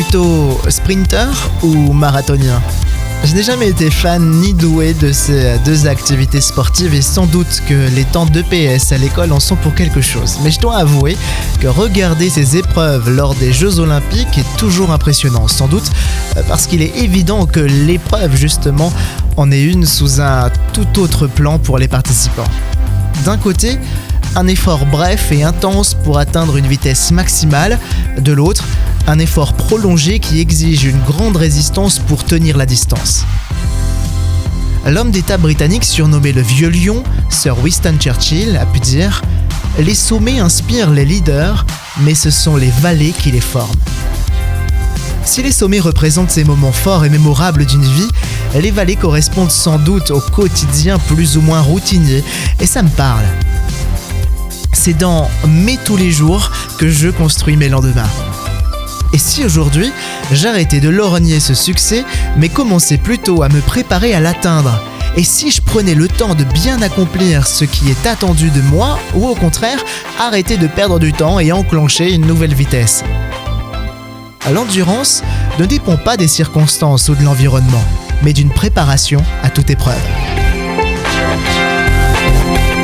plutôt sprinter ou marathonien? Je n'ai jamais été fan ni doué de ces deux activités sportives et sans doute que les temps d'EPS à l'école en sont pour quelque chose. Mais je dois avouer que regarder ces épreuves lors des Jeux Olympiques est toujours impressionnant, sans doute parce qu'il est évident que l'épreuve justement en est une sous un tout autre plan pour les participants. D'un côté, un effort bref et intense pour atteindre une vitesse maximale, de l'autre, un effort prolongé qui exige une grande résistance pour tenir la distance. L'homme d'État britannique surnommé le Vieux Lion, Sir Winston Churchill, a pu dire « Les sommets inspirent les leaders, mais ce sont les vallées qui les forment ». Si les sommets représentent ces moments forts et mémorables d'une vie, les vallées correspondent sans doute au quotidien plus ou moins routinier, et ça me parle. C'est dans mes tous les jours que je construis mes lendemains. Et si aujourd'hui, j'arrêtais de lorgner ce succès, mais commençais plutôt à me préparer à l'atteindre? Et si je prenais le temps de bien accomplir ce qui est attendu de moi, ou au contraire, arrêter de perdre du temps et enclencher une nouvelle vitesse? L'endurance ne dépend pas des circonstances ou de l'environnement, mais d'une préparation à toute épreuve.